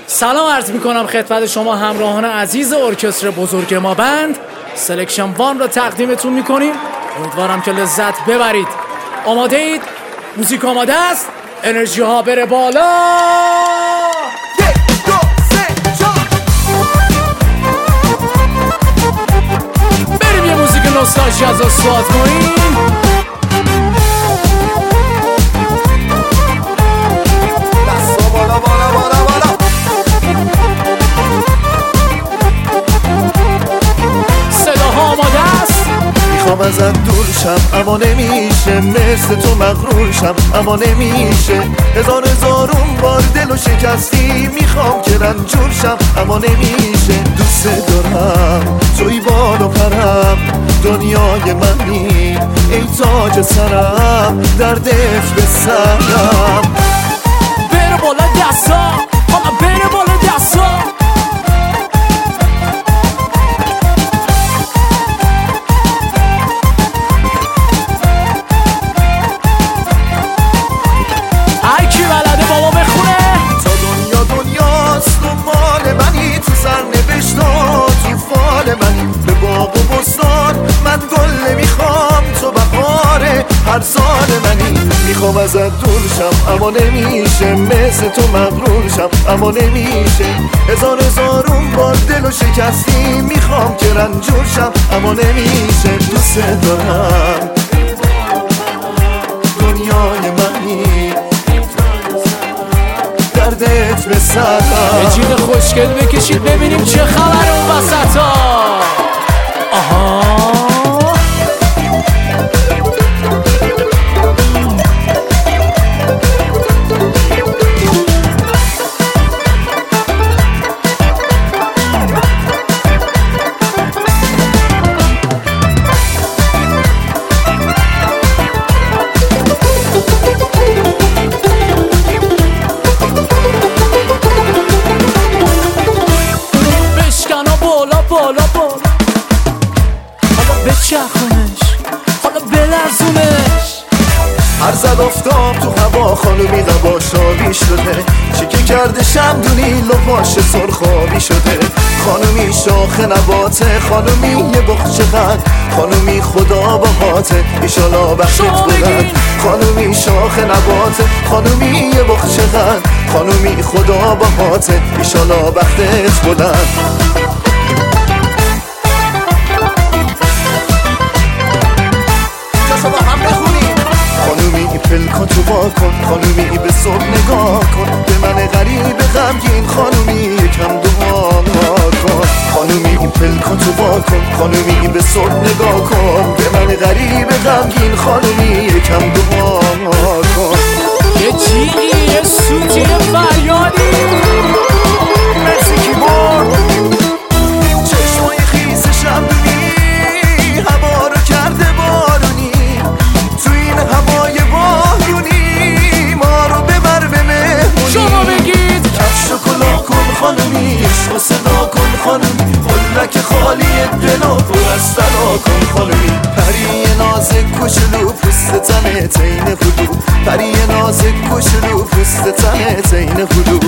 سلام عرض میکنم خدمت شما همراهان عزیز ارکستر بزرگ ما بند. سلکشن وان را تقدیمتون میکنیم. امیدوارم که لذت ببرید. آماده اید؟ موزیک آماده است؟ انرژی ها بره بالا. بریم یه موزیک نوستالژی از اصوات کنیم. میخوام ازت دور شم اما نمیشه، مثل تو مغرور شم اما نمیشه. هزار بار دل و شکستی، میخوام که رنجور شم اما نمیشه. دوست دارم توی بال و پرم، دنیای منی ای تاج سرم، دردت به سرم. بره بالا دستا، آقا بره بالا دستا. به باغ و بستان من گل نمیخوام، تو بهار هر سال منی. میخوام ازت دور شم اما نمیشه، مثل تو مغرور شم اما نمیشه. هزار بار دل و شکستی، میخوام که رنجور شم اما نمیشه. دوست دارم دنیای منی، دردت به سرم. یه جیغ خوشگل بکشید ببینیم چه خبر اون وسطا. آها بچرخونش، حالا بلرزونش. هر زد افتاب تو هوا، خانومی قبا شابی شده. چیکه کرده شمدونی لباش سرخابی شده. خانومی شاخ نباته، خانومی یه بخچه قد، خانومی خدا باهاته ایشالا بختت بلند. خانومی شاخ نباته، خانومی یه بخچه قد، خانومی خدا باهاته ایشالا بختت بلند. پلکا تو با کن، خانومی به صبح نگاه کن. به من غریب غمگین خانومی یکم دعا کن. خانومی پلکا تو با کن، خانومی به صبح نگاه کن. به من غریب غمگین خانومی یکم دعا کن. یه جیغی، یه سوتی، یه فریادی. مرسی کیبورد. چشمای خیس شمدونی هوا رو کرده بارونی. تو این هوای بارونی ما رو ببر به مهمونی. شما بگید کفش و کلاه کن خانومی، عشق و صدا کن خانومی. قلک خالی دل و پر از طلا کن خانومی. پری نازک کوچولو پوست تنه تین هلو، پری نازک کوچولو پوست تنه تین هلو.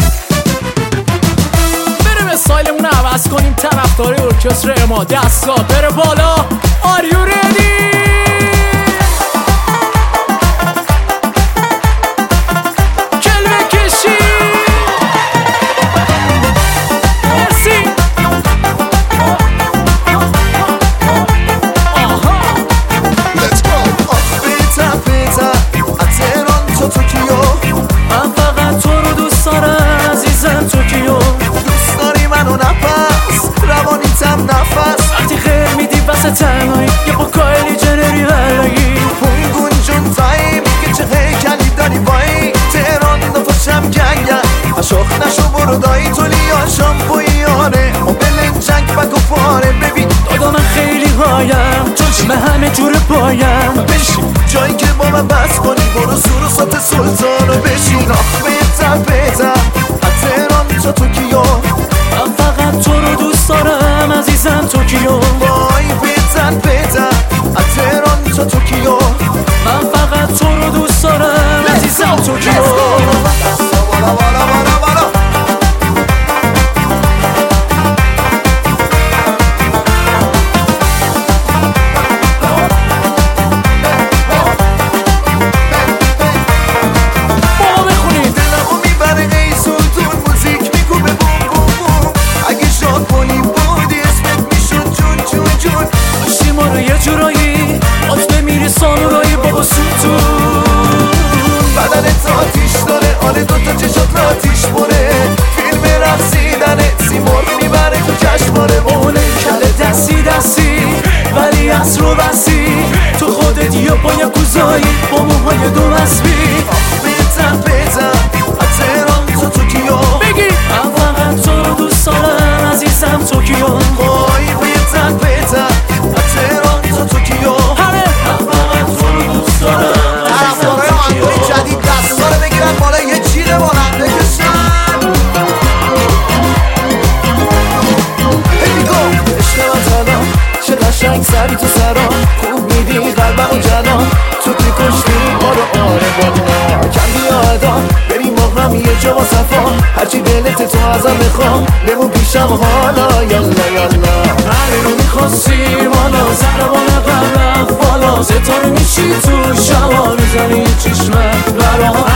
بریم استایلمون رو عوض کنیم. طرفدار ارکستر ما دستا بره بالا. Are you ready؟ تنهایی یه با کایلی جنری بلگی پونگون جون تایم که چه هیکلی داری بایی. تهران نفاشم گنگه اشاخ نشو برو دایی تو لیا شامپویانه و بلنجنگ بد و پاره. ببین دادا من خیلی هایم چون من همه جور پایم. بشین جایی که با من بس کنی، برو سور و سات سلطانو بشین. آخ بهتر از تهران تا توکیو، من فقط تو رو دوست دارم عزیزم توکیو. وای بزن از تهران تا توکیو، من فقط تو رو دوست دارم عزیزم توکیو. بالای دو اسبی بهتر از تهران تا توکیو بگی من فقط تو رو دوست دارم عزیزم توکیو وای بهتر از تهران تا توکیو همه من فقط تو رو دوست دارم عزیزم توکیو جدید دستا رو بگیرن بالا یه چیره با هم بکشن عشق من تنها چه قشنگ سری تو سرا خوب میدی قلبم و جنان تو که کشتی آره والا کم بیادا بریم با هم یه جا با صفا هرچی دلت تو ازم بخوام بمون پیشم حالا یالا هر رو میخواستی بالا زربان قلب بالا ستاره میشی تو شما میزنی چشمت برام